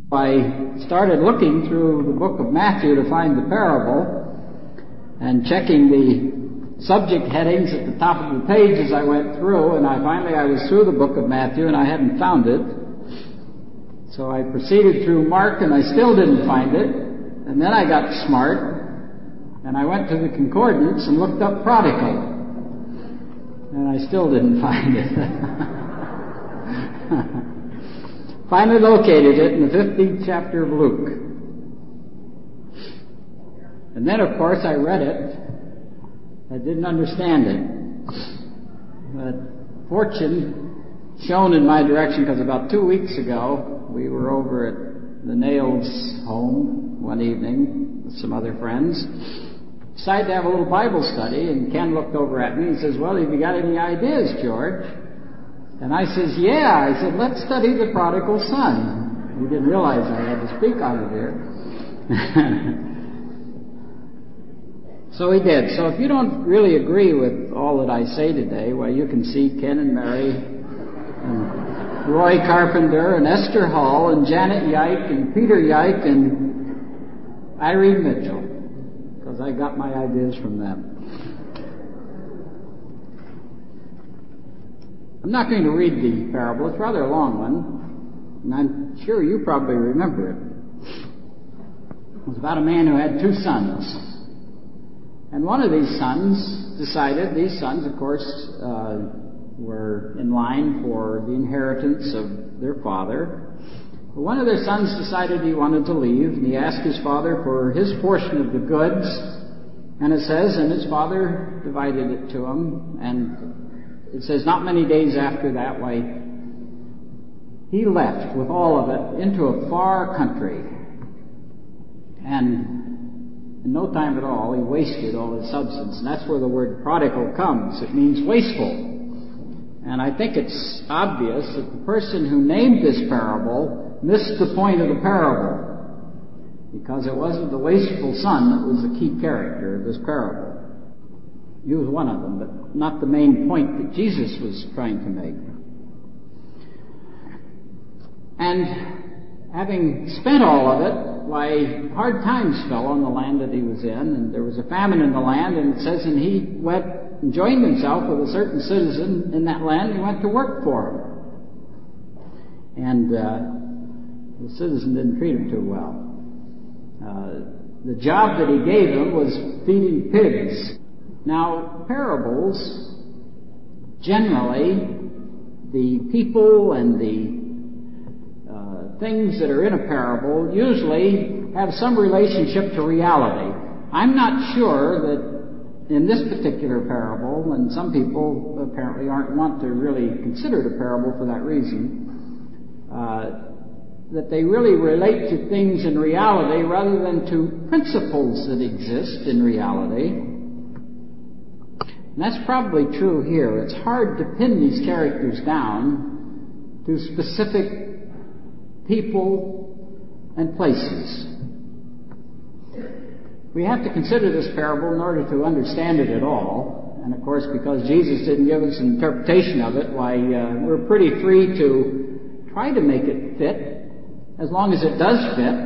I started looking through the book of Matthew to find the parable and checking the subject headings at the top of the page as I went through, and finally I was through the book of Matthew and I hadn't found it. So I proceeded through Mark and I still didn't find it. And then I got smart and I went to the concordance and looked up prodigal. And I still didn't find it. Finally located it in the 15th chapter of Luke. And then, of course, I read it. I didn't understand it. But fortune shone in my direction, because about 2 weeks ago, we were over at the Nails home one evening with some other friends. Decided to have a little Bible study, and Ken looked over at me and says, "Well, have you got any ideas, George?" And I says, "Yeah." I said, "Let's study the prodigal son." He didn't realize I had to speak on it here. So he did. So if you don't really agree with all that I say today, well, you can see Ken and Mary and Roy Carpenter and Esther Hall and Janet Yike and Peter Yike and Irene Mitchell, because I got my ideas from them. I'm not going to read the parable. It's rather a long one, and I'm sure you probably remember it. It was about a man who had two sons. And one of these sons decided, these sons, of course, were in line for the inheritance of their father. But one of their sons decided he wanted to leave, and he asked his father for his portion of the goods. And it says, and his father divided it to him, and it says not many days after that, why, he left with all of it into a far country. And in no time at all, he wasted all his substance. And that's where the word prodigal comes. It means wasteful. And I think it's obvious that the person who named this parable missed the point of the parable, because it wasn't the wasteful son that was the key character of this parable. He was one of them, but not the main point that Jesus was trying to make. And having spent all of it, why, hard times fell on the land that he was in, and there was a famine in the land, and it says, and he went and joined himself with a certain citizen in that land. He went to work for him. And the citizen didn't treat him too well. The job that he gave him was feeding pigs. Now, parables, generally, the people and the things that are in a parable usually have some relationship to reality. I'm not sure that in this particular parable, and some people apparently want to really consider it a parable for that reason, that they really relate to things in reality rather than to principles that exist in reality. And that's probably true here. It's hard to pin these characters down to specific people and places. We have to consider this parable in order to understand it at all. And of course, because Jesus didn't give us an interpretation of it, why, we're pretty free to try to make it fit, as long as it does fit.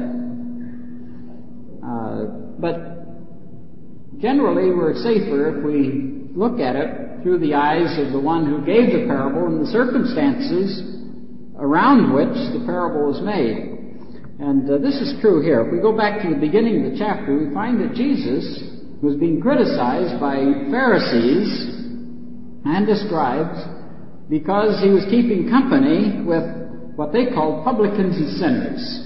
But generally, we're safer if we look at it through the eyes of the one who gave the parable and the circumstances around which the parable was made. And this is true here. If we go back to the beginning of the chapter, we find that Jesus was being criticized by Pharisees and the scribes because he was keeping company with what they called publicans and sinners.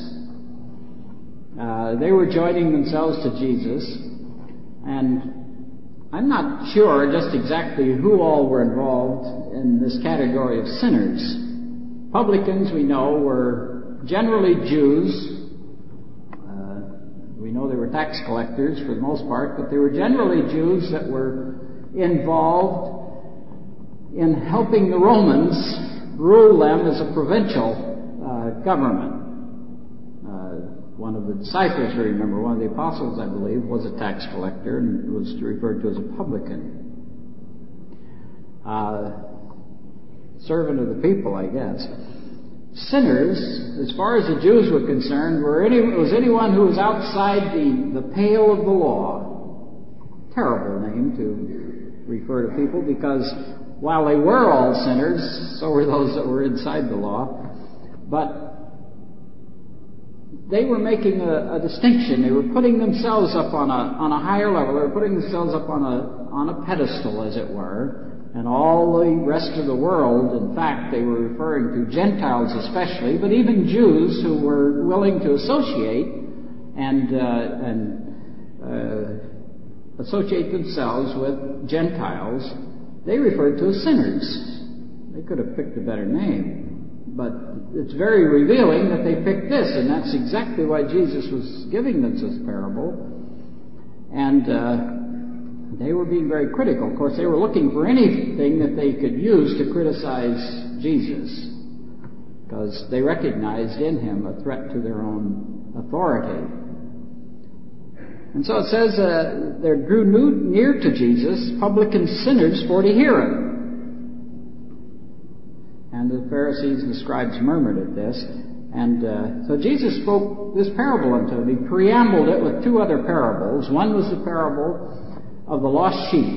They were joining themselves to Jesus, and I'm not sure just exactly who all were involved in this category of sinners. Publicans, we know, were generally Jews. We know they were tax collectors for the most part, but they were generally Jews that were involved in helping the Romans rule them as a provincial government. One of the disciples, you remember, one of the apostles, I believe, was a tax collector and was referred to as a publican. Servant of the people, I guess. sinners, as far as the Jews were concerned, was anyone who was outside the pale of the law. Terrible name to refer to people, because while they were all sinners, so were those that were inside the law. But they were making a distinction. They were putting themselves up on a higher level. They were putting themselves up on a pedestal, as it were. And all the rest of the world, in fact, they were referring to Gentiles especially, but even Jews who were willing to associate and associate themselves with Gentiles, they referred to as sinners. They could have picked a better name, but it's very revealing that they picked this, and that's exactly why Jesus was giving them this parable. And they were being very critical. Of course, they were looking for anything that they could use to criticize Jesus, because they recognized in him a threat to their own authority. And so it says, there drew near to Jesus publicans, sinners, for to hear him. And the Pharisees and the scribes murmured at this. And so Jesus spoke this parable unto them. He preambled it with two other parables. One was the parable of the lost sheep.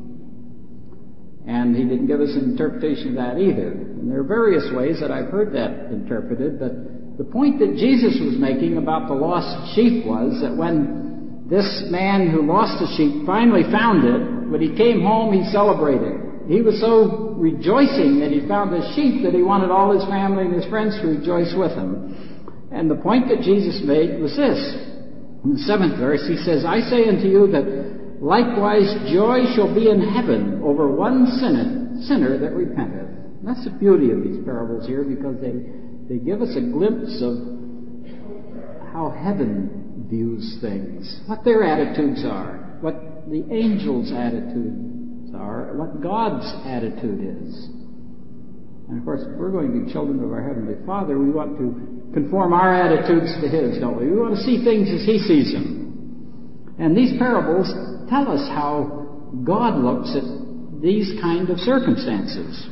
And he didn't give us an interpretation of that either. And there are various ways that I've heard that interpreted, but the point that Jesus was making about the lost sheep was that when this man who lost the sheep finally found it, when he came home, he celebrated. He was so rejoicing that he found the sheep that he wanted all his family and his friends to rejoice with him. And the point that Jesus made was this. In the 7th verse, he says, I say unto you that likewise joy shall be in heaven over one sinner that repenteth. And that's the beauty of these parables here, because they give us a glimpse of how heaven views things, what their attitudes are, what the angels' attitudes are, what God's attitude is. And of course, if we're going to be children of our Heavenly Father, we want to conform our attitudes to His, don't we? We want to see things as He sees them. And these parables tell us how God looks at these kind of circumstances.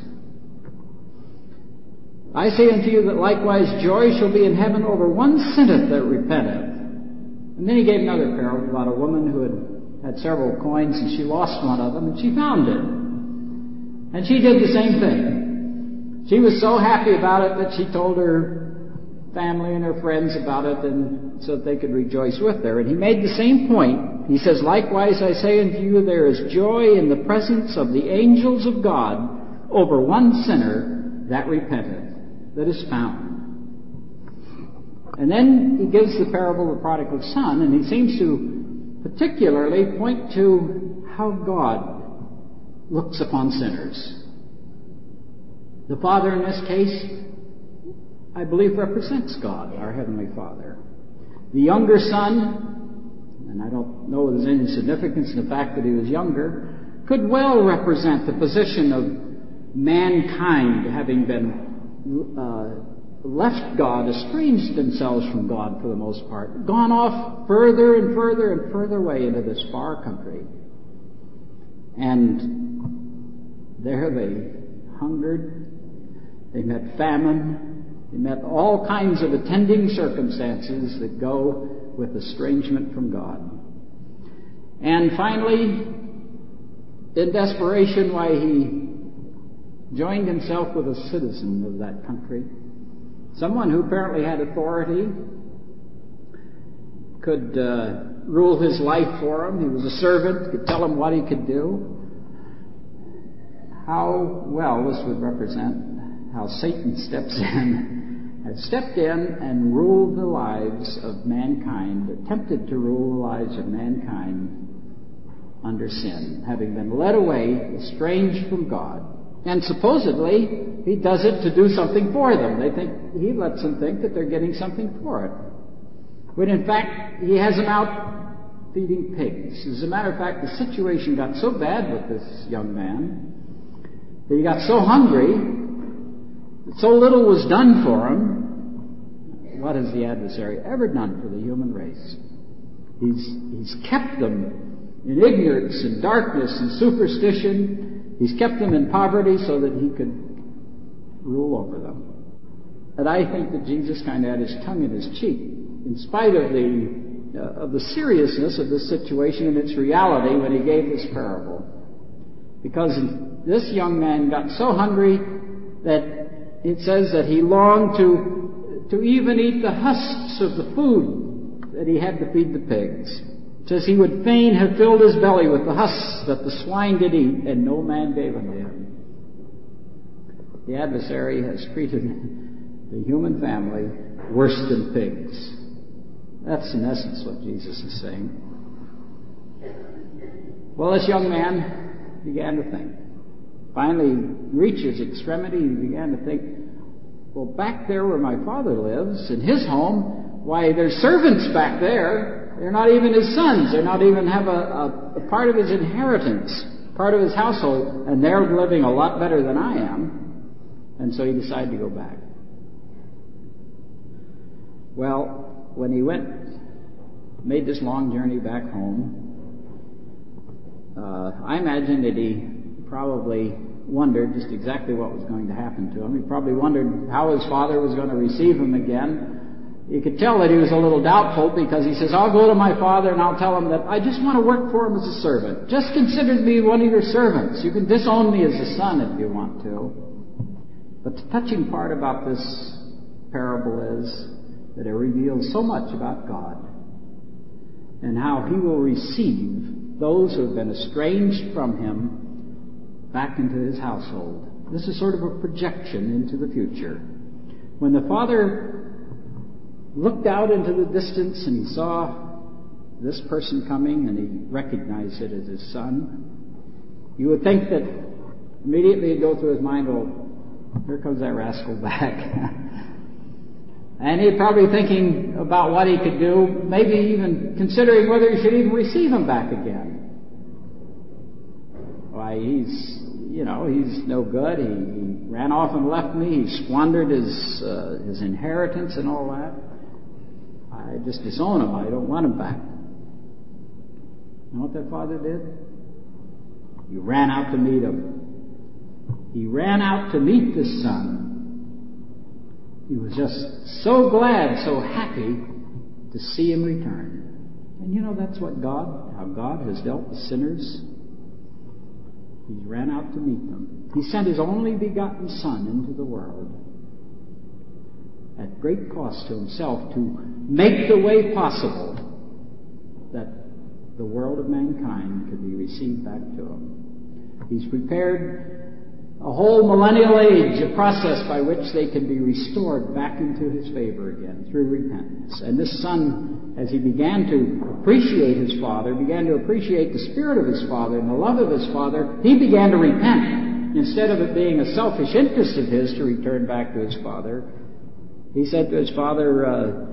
I say unto you that likewise joy shall be in heaven over one sinner that repenteth. And then he gave another parable about a woman who had several coins, and she lost one of them, and she found it. And she did the same thing. She was so happy about it that she told her family and her friends about it, and so that they could rejoice with her. And he made the same point. He says, likewise I say unto you, there is joy in the presence of the angels of God over one sinner that repenteth, that is found. And then he gives the parable of the prodigal son, and he seems to particularly point to how God looks upon sinners. The Father in this case, I believe, represents God, our Heavenly Father. The younger son, and I don't know if there's any significance in the fact that he was younger, could well represent the position of mankind having been left God, estranged themselves from God for the most part, gone off further and further and further away into this far country. And there they hungered, they met famine, they met all kinds of attending circumstances that go with estrangement from God. And finally, in desperation, why he joined himself with a citizen of that country, someone who apparently had authority, could rule his life for him. He was a servant, could tell him what he could do. How well this would represent how Satan has stepped in and ruled the lives of mankind, attempted to rule the lives of mankind under sin, having been led away, estranged from God. And supposedly, he does it to do something for them. He lets them think that they're getting something for it. When in fact, he has them out feeding pigs. As a matter of fact, the situation got so bad with this young man that he got so hungry that so little was done for him. What has the adversary ever done for the human race? He's kept them in ignorance and darkness and superstition. He's kept them in poverty so that he could rule over them. And I think that Jesus kind of had his tongue in his cheek, in spite of the seriousness of this situation and its reality when he gave this parable. Because this young man got so hungry that it says that he longed to even eat the husks of the food that he had to feed the pigs. It says he would fain have filled his belly with the husks that the swine did eat, and no man gave unto him. The adversary has treated the human family worse than pigs. That's in essence what Jesus is saying. Well, this young man began to think. Finally, reached his extremity, he began to think, well, back there where my father lives, in his home, why, there's servants back there. They're not even his sons. They're not even have a part of his inheritance, part of his household, and they're living a lot better than I am. And so he decided to go back. Well, when he made this long journey back home, I imagine that he probably wondered just exactly what was going to happen to him. He probably wondered how his father was going to receive him again. You could tell that he was a little doubtful, because he says, I'll go to my father and I'll tell him that I just want to work for him as a servant. Just consider me one of your servants. You can disown me as a son if you want to. But the touching part about this parable is that it reveals so much about God and how he will receive those who have been estranged from him back into his household. This is sort of a projection into the future. When the father looked out into the distance and he saw this person coming and he recognized it as his son, you would think that immediately it'd go through his mind, well, here comes that rascal back. And he'd probably thinking about what he could do, maybe even considering whether he should even receive him back again. Why, he's no good. He ran off and left me. He squandered his inheritance and all that. I just disown him. I don't want him back. You know what that father did? He ran out to meet him. He ran out to meet this son. He was just so glad, so happy to see him return. And you know, that's how God has dealt with sinners. He ran out to meet them. He sent his only begotten Son into the world at great cost to himself to make the way possible that the world of mankind could be received back to him. He's prepared a whole millennial age, a process by which they can be restored back into his favor again through repentance. And this son, as he began to appreciate his father, began to appreciate the spirit of his father and the love of his father, he began to repent. Instead of it being a selfish interest of his to return back to his father, he said to his father,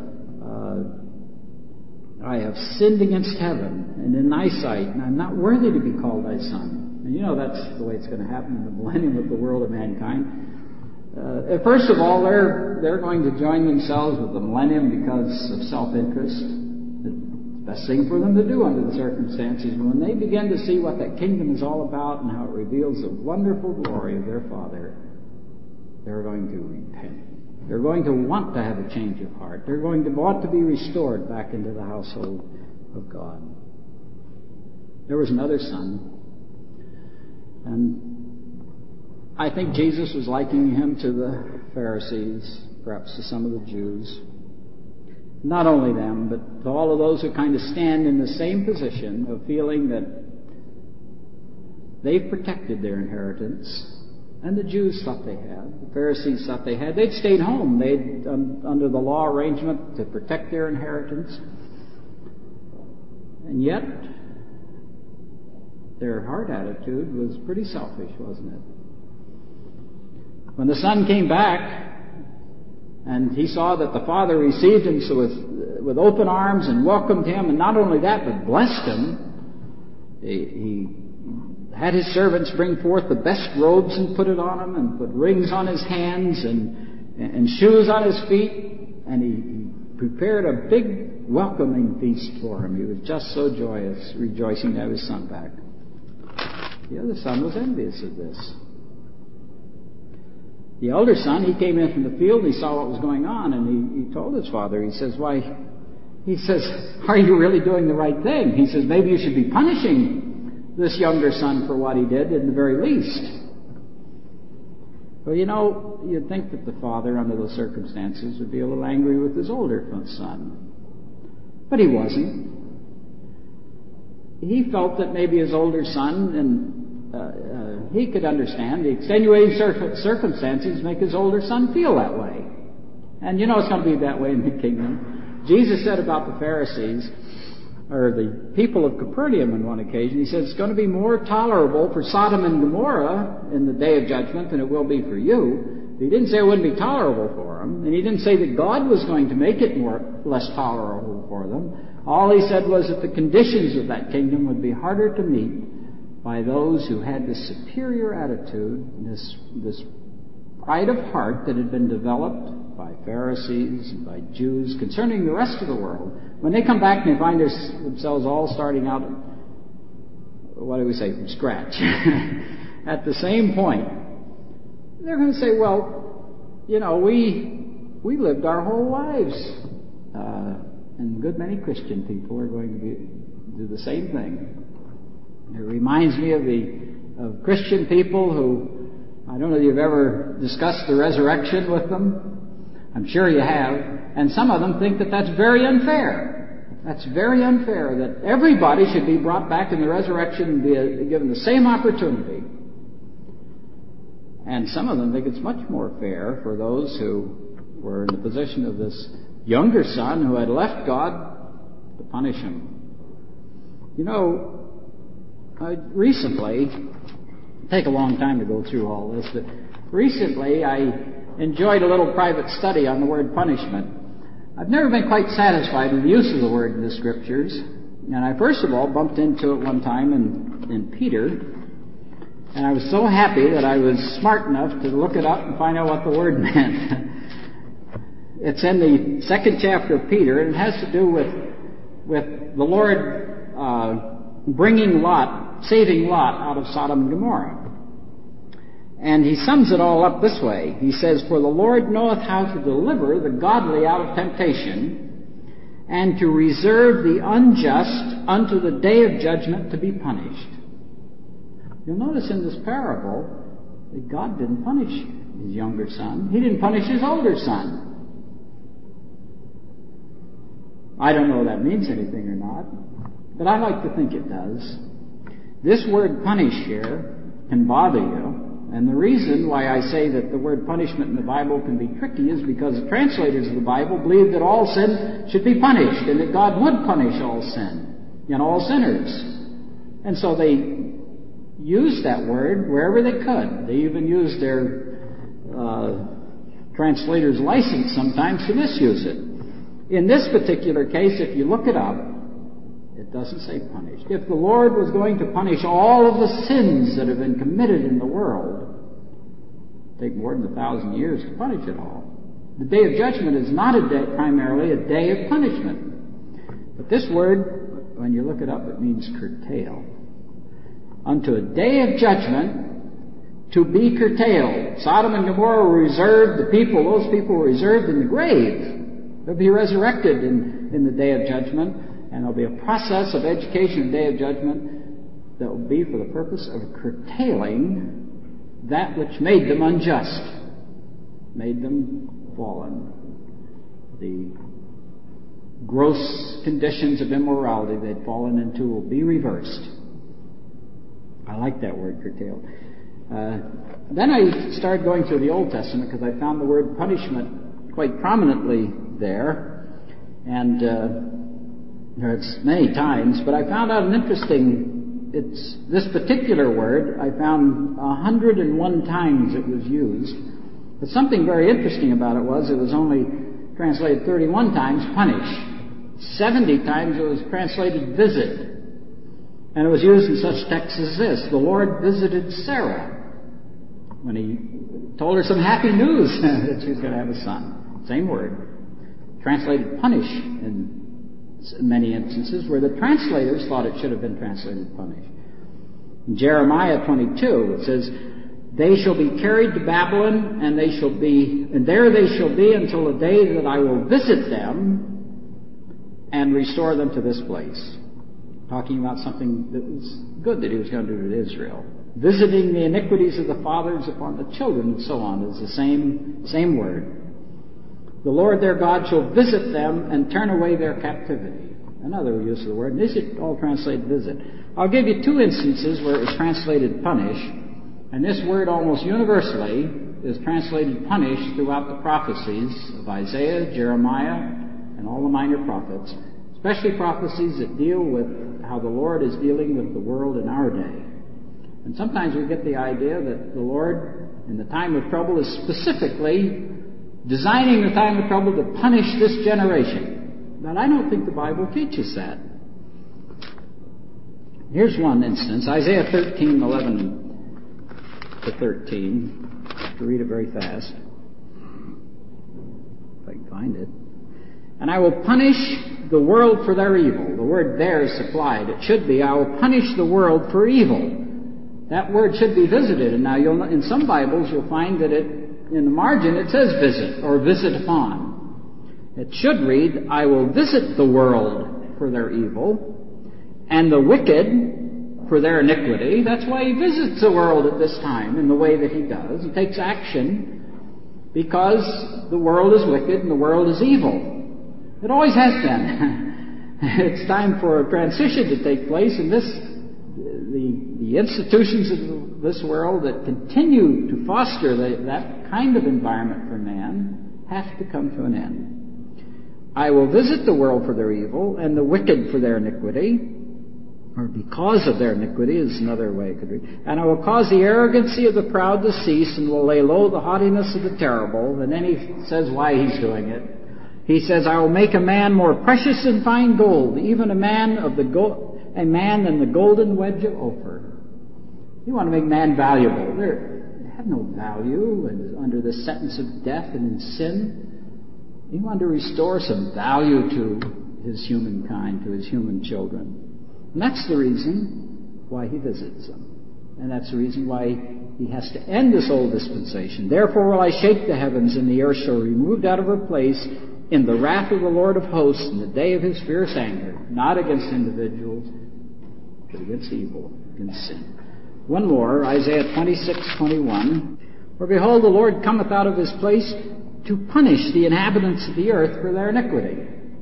I have sinned against heaven and in thy sight, and I'm not worthy to be called thy son. And you know that's the way it's going to happen in the millennium of the world of mankind. First of all, they're going to join themselves with the millennium because of self-interest. It's the best thing for them to do under the circumstances. But when they begin to see what that kingdom is all about and how it reveals the wonderful glory of their Father, they're going to repent. They're going to want to have a change of heart. They're going to want to be restored back into the household of God. There was another son. And I think Jesus was likening him to the Pharisees, perhaps to some of the Jews. Not only them, but to all of those who kind of stand in the same position of feeling that they've protected their inheritance. And the Jews thought they had. The Pharisees thought they had. They'd stayed home. They'd, under the law arrangement, to protect their inheritance. And yet, their heart attitude was pretty selfish, wasn't it? When the son came back, and he saw that the father received him with open arms and welcomed him, and not only that, but blessed him, he had his servants bring forth the best robes and put it on him, and put rings on his hands and shoes on his feet, and he prepared a big welcoming feast for him. He was just so joyous, rejoicing to have his son back. The other son was envious of this. The elder son, he came in from the field, he saw what was going on, and he told his father, he says, are you really doing the right thing? He says, maybe you should be punishing this younger son for what he did at the very least. Well, you'd think that the father, under those circumstances, would be a little angry with his older son. But he wasn't. He felt that maybe his older son, and he could understand the extenuating circumstances make his older son feel that way. And it's going to be that way in the kingdom. Jesus said about the Pharisees, or the people of Capernaum on one occasion, he said it's going to be more tolerable for Sodom and Gomorrah in the day of judgment than it will be for you. He didn't say it wouldn't be tolerable for them, and he didn't say that God was going to make it less tolerable for them. All he said was that the conditions of that kingdom would be harder to meet by those who had this superior attitude, this pride of heart that had been developed by Pharisees and by Jews concerning the rest of the world. When they come back and they find themselves all starting out, from scratch, at the same point, they're going to say, we lived our whole lives. And a good many Christian people are going to do the same thing. It reminds me of Christian people who, I don't know if you've ever discussed the resurrection with them. I'm sure you have. And some of them think that that's very unfair. That's very unfair, that everybody should be brought back in the resurrection and be given the same opportunity. And some of them think it's much more fair for those who were in the position of this younger son who had left God to punish him. Recently, take a long time to go through all this, but recently I enjoyed a little private study on the word punishment. I've never been quite satisfied with the use of the word in the Scriptures, and I first of all bumped into it one time in Peter, and I was so happy that I was smart enough to look it up and find out what the word meant. It's in the 2nd chapter of Peter, and it has to do with the Lord saving Lot out of Sodom and Gomorrah. And he sums it all up this way. He says, "For the Lord knoweth how to deliver the godly out of temptation, and to reserve the unjust unto the day of judgment to be punished." You'll notice in this parable that God didn't punish his younger son. He didn't punish his older son. I don't know if that means anything or not, but I like to think it does. This word punish here can bother you, and the reason why I say that the word punishment in the Bible can be tricky is because the translators of the Bible believe that all sin should be punished, and that God would punish all sin and all sinners. And so they used that word wherever they could. They even used their translator's license sometimes to misuse it. In this particular case, if you look it up, it doesn't say punished. If the Lord was going to punish all of the sins that have been committed in the world, it'd take more than 1,000 years to punish it all. The day of judgment is not primarily a day of punishment. But this word, when you look it up, it means curtail. Unto a day of judgment to be curtailed. Sodom and Gomorrah were reserved, those people were reserved in the grave. They'll be resurrected in the day of judgment, and there'll be a process of education in the day of judgment that will be for the purpose of curtailing that which made them unjust, made them fallen. The gross conditions of immorality they'd fallen into will be reversed. I like that word, curtailed. Then I started going through the Old Testament because I found the word punishment quite prominently there, and it's many times, but I found out this particular word, I found 101 times it was used. But something very interesting about it was only translated 31 times, punish. 70 times it was translated visit. And it was used in such texts as this: the Lord visited Sarah when he told her some happy news that she was going to have a son. Same word. Translated punish in many instances where the translators thought it should have been translated punish. In Jeremiah 22, it says, They shall be carried to Babylon, and there they shall be until the day that I will visit them and restore them to this place. Talking about something that was good that he was going to do to Israel. Visiting the iniquities of the fathers upon the children, and so on, is the same word. The Lord their God shall visit them and turn away their captivity. Another use of the word. And this is all translated visit. I'll give you two instances where it was translated punish. And this word almost universally is translated punish throughout the prophecies of Isaiah, Jeremiah, and all the minor prophets. Especially prophecies that deal with how the Lord is dealing with the world in our day. And sometimes we get the idea that the Lord, in the time of trouble, is specifically designing the time of trouble to punish this generation. But I don't think the Bible teaches that. Here's one instance, Isaiah 13:11 to 13. I have to read it very fast, if I can find it. And I will punish the world for their evil. The word there is supplied. It should be, I will punish the world for evil. That word should be visited. And now in some Bibles you'll find that in the margin it says visit or visit upon. It should read, I will visit the world for their evil and the wicked for their iniquity. That's why he visits the world at this time in the way that he does. He takes action because the world is wicked and the world is evil. It always has been. It's time for a transition to take place, and the institutions of this world that continue to foster that kind of environment for man have to come to an end. I will visit the world for their evil and the wicked for their iniquity, or because of their iniquity is another way it could read. And I will cause the arrogancy of the proud to cease, and will lay low the haughtiness of the terrible. And then he says why he's doing it. He says, I will make a man more precious than fine gold, even a man than the golden wedge of Ophir. You want to make man valuable. They have no value under the sentence of death and in sin. You want to restore some value to his humankind, to his human children. And that's the reason why he visits them. And that's the reason why he has to end this old dispensation. Therefore will I shake the heavens, and the earth shall be removed out of her place in the wrath of the Lord of hosts in the day of his fierce anger, not against individuals, but against evil, against sin. One more, Isaiah 26:21. For behold, the Lord cometh out of his place to punish the inhabitants of the earth for their iniquity.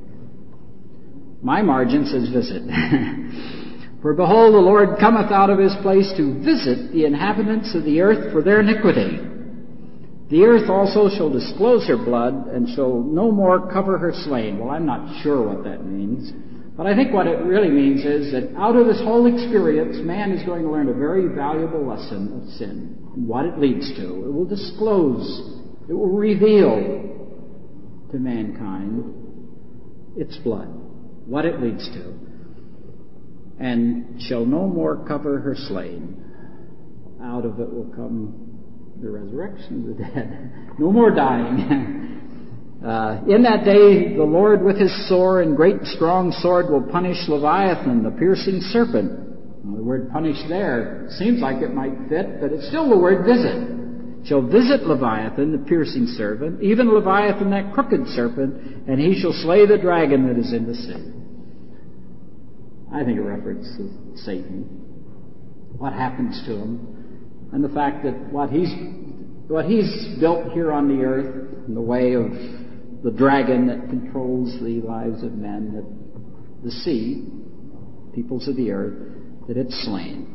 My margin says visit. For behold, the Lord cometh out of his place to visit the inhabitants of the earth for their iniquity. The earth also shall disclose her blood, and shall no more cover her slain. Well, I'm not sure what that means. But I think what it really means is that out of this whole experience, man is going to learn a very valuable lesson of sin and what it leads to. It will disclose, it will reveal to mankind its blood, what it leads to. And shall no more cover her slain. Out of it will come the resurrection of the dead. No more dying. In that day, the Lord with his sore and great strong sword will punish Leviathan, the piercing serpent. Now, the word punish there seems like it might fit, but it's still the word visit. Shall visit Leviathan, the piercing serpent, even Leviathan, that crooked serpent, and he shall slay the dragon that is in the sea. I think it references Satan. What happens to him? And the fact that what he's built here on the earth in the way of the dragon that controls the lives of men, that the sea, peoples of the earth, that it's slain.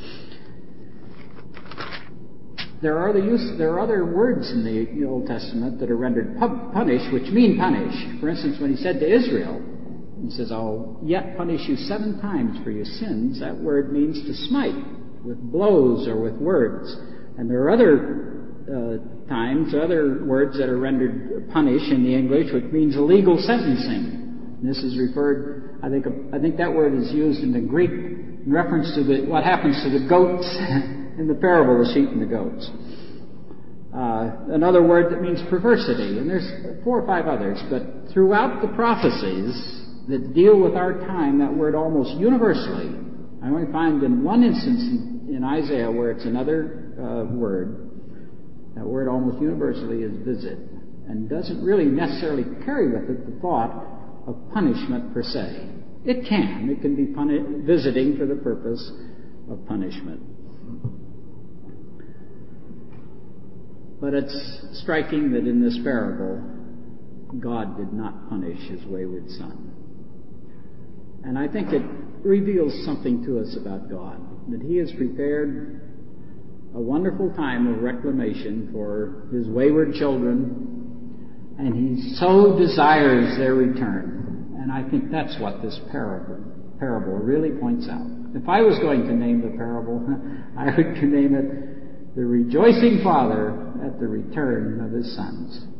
There are other words in the Old Testament that are rendered punish, which mean punish. For instance, when he said to Israel, he says, I'll yet punish you 7 times for your sins. That word means to smite with blows or with words. And there are other times, other words that are rendered punish in the English, which means illegal sentencing. And this is referred, I think that word is used in the Greek in reference to what happens to the goats in the parable, the sheep and the goats. Another word that means perversity, and there's 4 or 5 others, but throughout the prophecies that deal with our time, that word almost universally, I only find in one instance in Isaiah where it's another word. That word almost universally is visit, and doesn't really necessarily carry with it the thought of punishment per se. It can be visiting for the purpose of punishment. But it's striking that in this parable, God did not punish his wayward son. And I think it reveals something to us about God, that he has prepared a wonderful time of reclamation for his wayward children, and he so desires their return. And I think that's what this parable really points out. If I was going to name the parable, I would name it The Rejoicing Father at the Return of His Sons.